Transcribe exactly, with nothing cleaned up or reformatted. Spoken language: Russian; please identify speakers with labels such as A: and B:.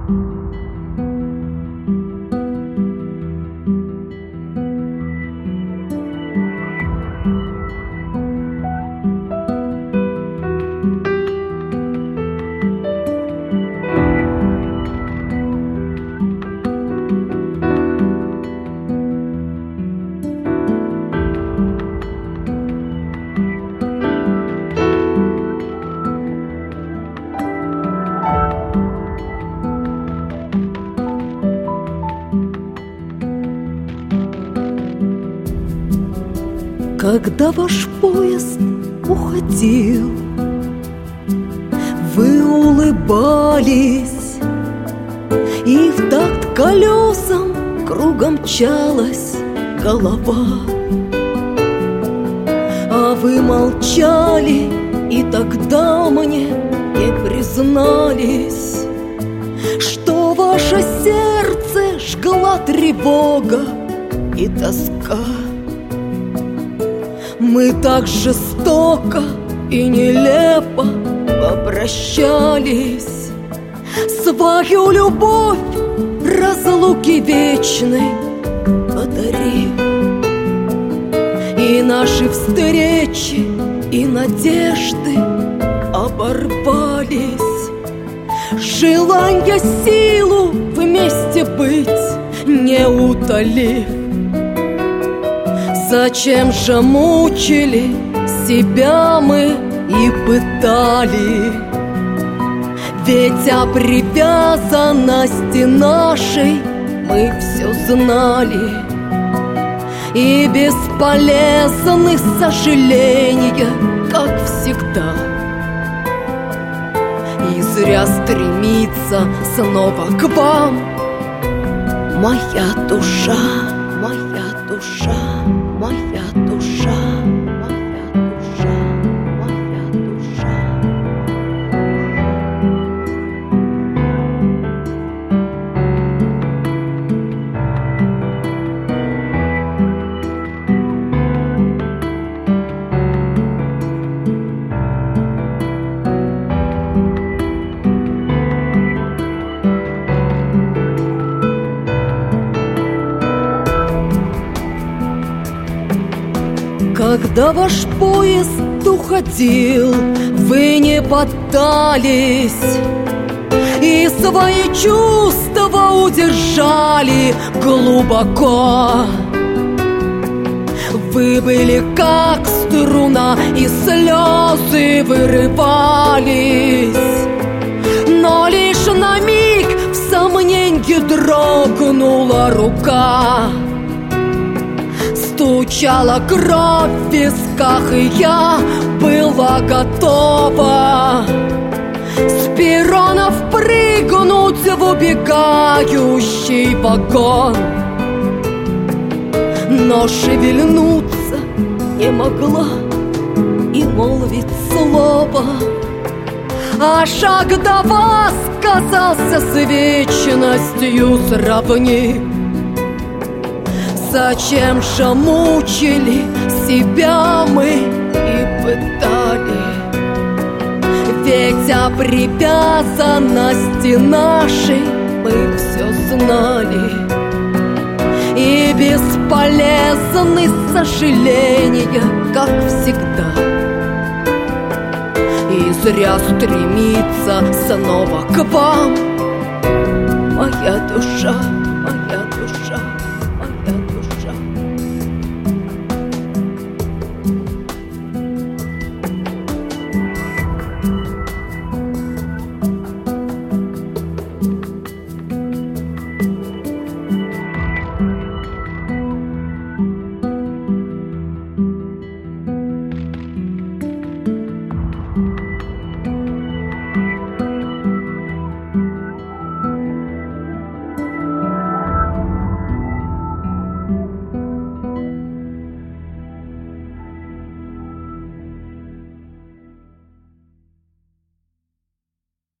A: Когда ваш поезд уходил, вы улыбались, и в такт колесам кругом мчалась голова. А вы молчали, и тогда мне не признались, что ваше сердце жгла тревога и тоска. Мы так жестоко и нелепо попрощались, свою любовь разлуки вечной подарив. И наши встречи, и надежды оборвались, желанья силу вместе быть не утолив. Зачем же мучили себя мы и пытали? Ведь о привязанности нашей мы все знали. И бесполезны сожаления, как всегда. И зря стремится снова к вам моя душа, моя душа. Моя душа, моя душа, моя душа. Когда ваш поезд уходил, вы не поддались и свои чувства удержали глубоко. Вы были как струна, и слезы вырывались, но лишь на миг в сомненье дрогнула рука. Стучала кровь в висках, и я была готова с перронов прыгнуть в убегающий вагон. Но шевельнуться не могла и молвить слова, а шаг до вас казался с вечностью сравним. Зачем же мучили себя мы и пытали? Ведь о привязанности нашей мы все знали. И бесполезны сожаления, как всегда. И зря стремиться снова к вам